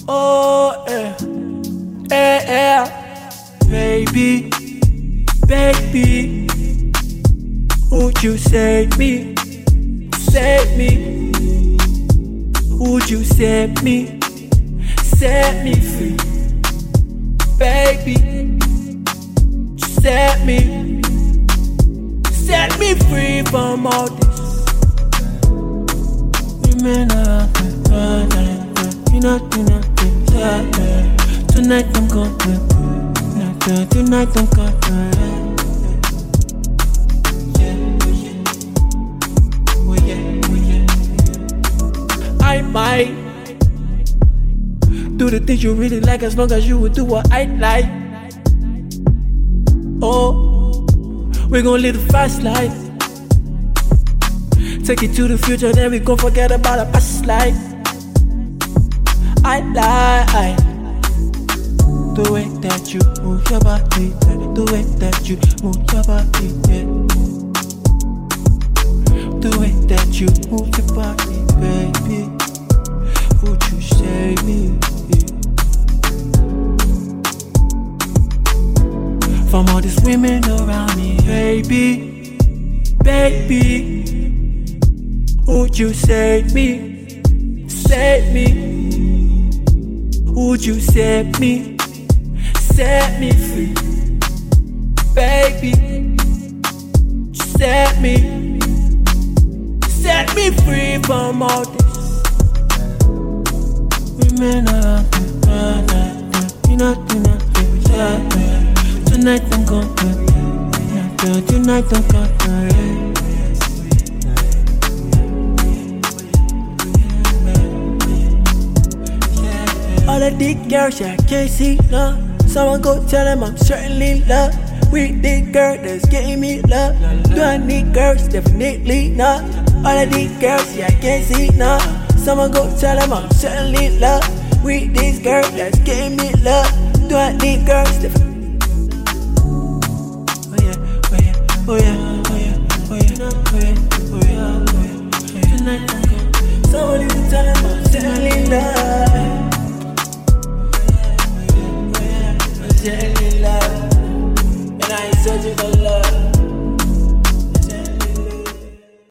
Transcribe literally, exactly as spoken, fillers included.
Oh, yeah, yeah, yeah. Baby, baby, would you save me, save me? Would you set me, set me free? Baby, set me, set me free from all this. Women are you know, you know, tonight I'm going tonight I'm going I might do the things you really like as long as you would do what I like. Oh, we're gonna live the fast life. Take it to the future, then we gon' forget about our past life. I like the way that you move your body, the way that you move your body, yeah. The way that you move your body, baby. Would you save me? Yeah. From all these women around me, baby, baby. Would you save me? Save me. Would you set me, set me free? Baby, set me, set me free from all this. Women are you know, you know, tonight I'm gonna, tonight I'm gonna. All of these girls, yeah, I can't see none. Someone go tell them I'm certainly loved. With this girl that's getting me love. Do I need girls? Definitely not. All of these girls, yeah, I can't see none. Someone go tell them I'm certainly loved. With this girl that's getting me love. Do I need girls? Definitely. Oh yeah, oh yeah, oh yeah.